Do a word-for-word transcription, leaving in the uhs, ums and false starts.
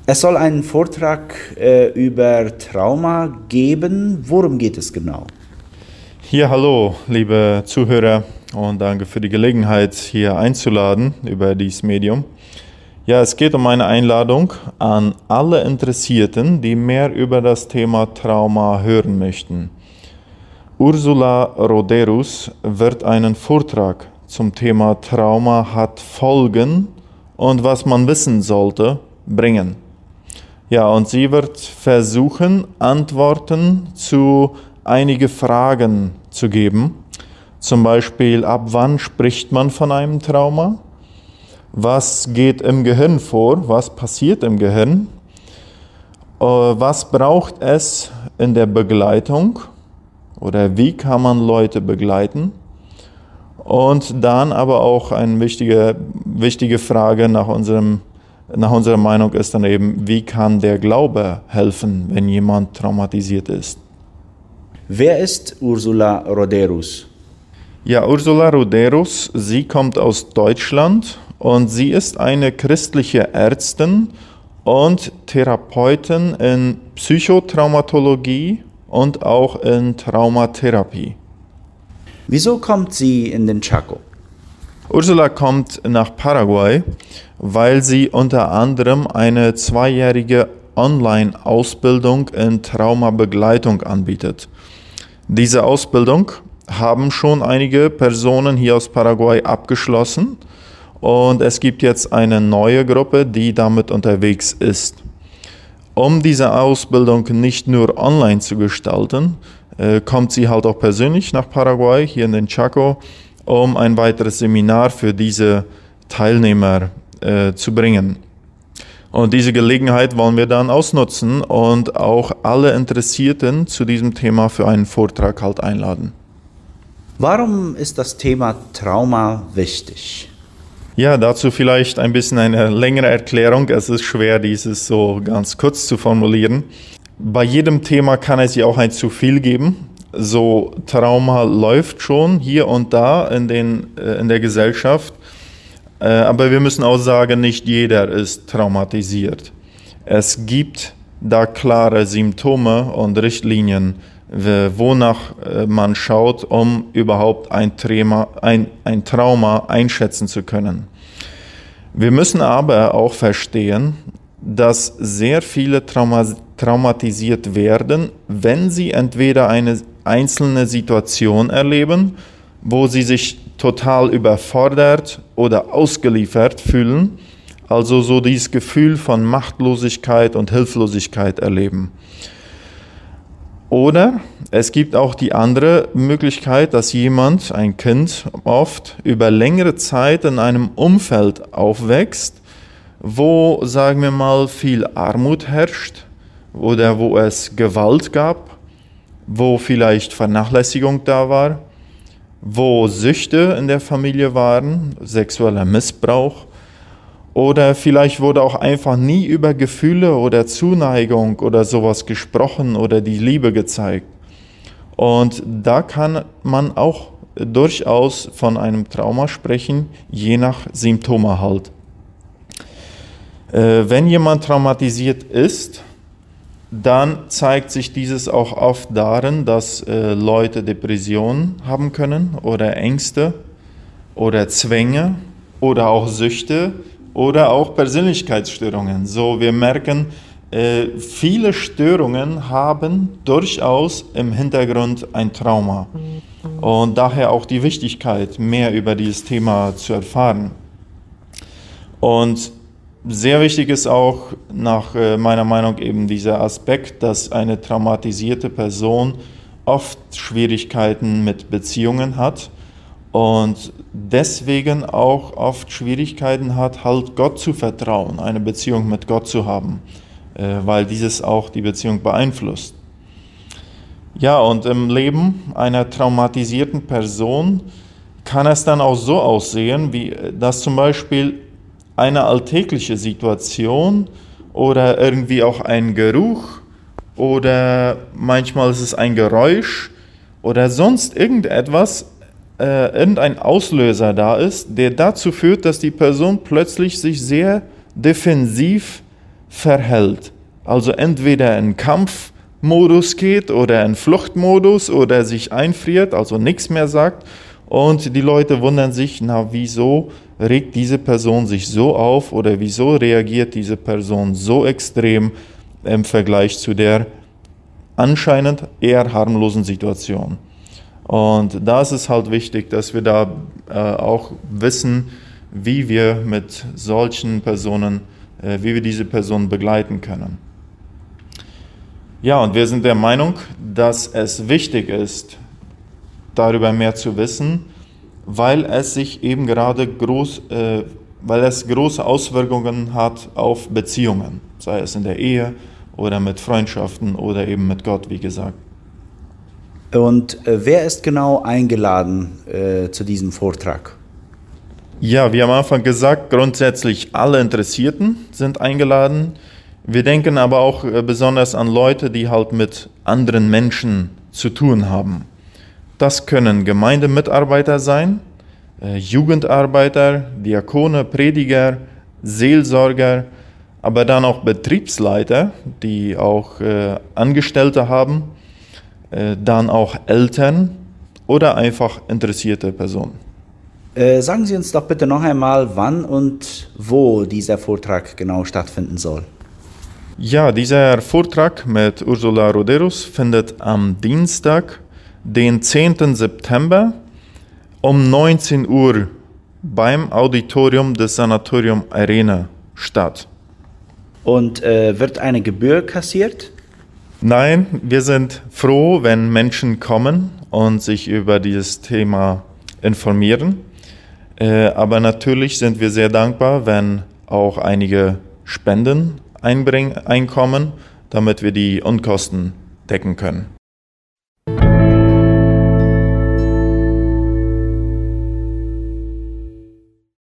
Es soll einen Vortrag äh, über Trauma geben. Worum geht es genau? Ja, hallo, liebe Zuhörer, und danke für die Gelegenheit, hier einzuladen über dieses Medium. Ja, es geht um eine Einladung an alle Interessierten, die mehr über das Thema Trauma hören möchten. Ursula Roderus wird einen Vortrag zum Thema Trauma hat Folgen und was man wissen sollte, bringen. Ja, und sie wird versuchen, Antworten zu einige Fragen zu geben. Zum Beispiel, ab wann spricht man von einem Trauma? Was geht im Gehirn vor? Was passiert im Gehirn? Was braucht es in der Begleitung? Oder wie kann man Leute begleiten? Und dann aber auch eine wichtige, wichtige Frage nach unserem Nach unserer Meinung ist dann eben, wie kann der Glaube helfen, wenn jemand traumatisiert ist? Wer ist Ursula Roderus? Ja, Ursula Roderus, sie kommt aus Deutschland und sie ist eine christliche Ärztin und Therapeutin in Psychotraumatologie und auch in Traumatherapie. Wieso kommt sie in den Chaco? Ursula kommt nach Paraguay, weil sie unter anderem eine zweijährige Online-Ausbildung in Traumabegleitung anbietet. Diese Ausbildung haben schon einige Personen hier aus Paraguay abgeschlossen und es gibt jetzt eine neue Gruppe, die damit unterwegs ist. Um diese Ausbildung nicht nur online zu gestalten, kommt sie halt auch persönlich nach Paraguay, hier in den Chaco, um ein weiteres Seminar für diese Teilnehmer äh, zu bringen. Und diese Gelegenheit wollen wir dann ausnutzen und auch alle Interessierten zu diesem Thema für einen Vortrag halt einladen. Warum ist das Thema Trauma wichtig? Ja, dazu vielleicht ein bisschen eine längere Erklärung. Es ist schwer, dieses so ganz kurz zu formulieren. Bei jedem Thema kann es ja auch ein zu viel geben. So, Trauma läuft schon hier und da in, den, in der Gesellschaft, äh, aber wir müssen auch sagen, nicht jeder ist traumatisiert. Es gibt da klare Symptome und Richtlinien, wonach man schaut, um überhaupt ein Trauma, ein, ein Trauma einschätzen zu können. Wir müssen aber auch verstehen, dass sehr viele Trauma, traumatisiert werden, wenn sie entweder eine einzelne Situation erleben, wo sie sich total überfordert oder ausgeliefert fühlen, also so dieses Gefühl von Machtlosigkeit und Hilflosigkeit erleben. Oder es gibt auch die andere Möglichkeit, dass jemand, ein Kind oft, über längere Zeit in einem Umfeld aufwächst, wo, sagen wir mal, viel Armut herrscht oder wo es Gewalt gab, wo vielleicht Vernachlässigung da war, wo Süchte in der Familie waren, sexueller Missbrauch, oder vielleicht wurde auch einfach nie über Gefühle oder Zuneigung oder sowas gesprochen oder die Liebe gezeigt. Und da kann man auch durchaus von einem Trauma sprechen, je nach Symptome halt. Äh, wenn jemand traumatisiert ist, dann zeigt sich dieses auch oft darin, dass äh, Leute Depressionen haben können oder Ängste oder Zwänge oder auch Süchte oder auch Persönlichkeitsstörungen. So, wir merken, äh, viele Störungen haben durchaus im Hintergrund ein Trauma. Und daher auch die Wichtigkeit, mehr über dieses Thema zu erfahren. Und sehr wichtig ist auch nach meiner Meinung eben dieser Aspekt, dass eine traumatisierte Person oft Schwierigkeiten mit Beziehungen hat und deswegen auch oft Schwierigkeiten hat, halt Gott zu vertrauen, eine Beziehung mit Gott zu haben, weil dieses auch die Beziehung beeinflusst. Ja, und im Leben einer traumatisierten Person kann es dann auch so aussehen, wie dass zum Beispiel eine alltägliche Situation oder irgendwie auch ein Geruch oder manchmal ist es ein Geräusch oder sonst irgendetwas, äh, irgendein Auslöser da ist, der dazu führt, dass die Person plötzlich sich sehr defensiv verhält. Also entweder in Kampfmodus geht oder in Fluchtmodus oder sich einfriert, also nichts mehr sagt. Und die Leute wundern sich, na wieso regt diese Person sich so auf oder wieso reagiert diese Person so extrem im Vergleich zu der anscheinend eher harmlosen Situation. Und da ist es halt wichtig, dass wir da äh, auch wissen, wie wir mit solchen Personen, äh, wie wir diese Personen begleiten können. Ja, und wir sind der Meinung, dass es wichtig ist, darüber mehr zu wissen, weil es sich eben gerade groß, äh, weil es große Auswirkungen hat auf Beziehungen, sei es in der Ehe oder mit Freundschaften oder eben mit Gott, wie gesagt. Und äh, wer ist genau eingeladen äh, zu diesem Vortrag? Ja, wie am Anfang gesagt, grundsätzlich alle Interessierten sind eingeladen. Wir denken aber auch äh, besonders an Leute, die halt mit anderen Menschen zu tun haben. Das können Gemeindemitarbeiter sein, äh, Jugendarbeiter, Diakone, Prediger, Seelsorger, aber dann auch Betriebsleiter, die auch äh, Angestellte haben, äh, dann auch Eltern oder einfach interessierte Personen. Äh, sagen Sie uns doch bitte noch einmal, wann und wo dieser Vortrag genau stattfinden soll. Ja, dieser Vortrag mit Ursula Roderus findet am Dienstag, den zehnten September um neunzehn Uhr beim Auditorium des Sanatorium Arena statt. Und äh, wird eine Gebühr kassiert? Nein, wir sind froh, wenn Menschen kommen und sich über dieses Thema informieren. Äh, aber natürlich sind wir sehr dankbar, wenn auch einige Spenden einbringen, einkommen, damit wir die Unkosten decken können.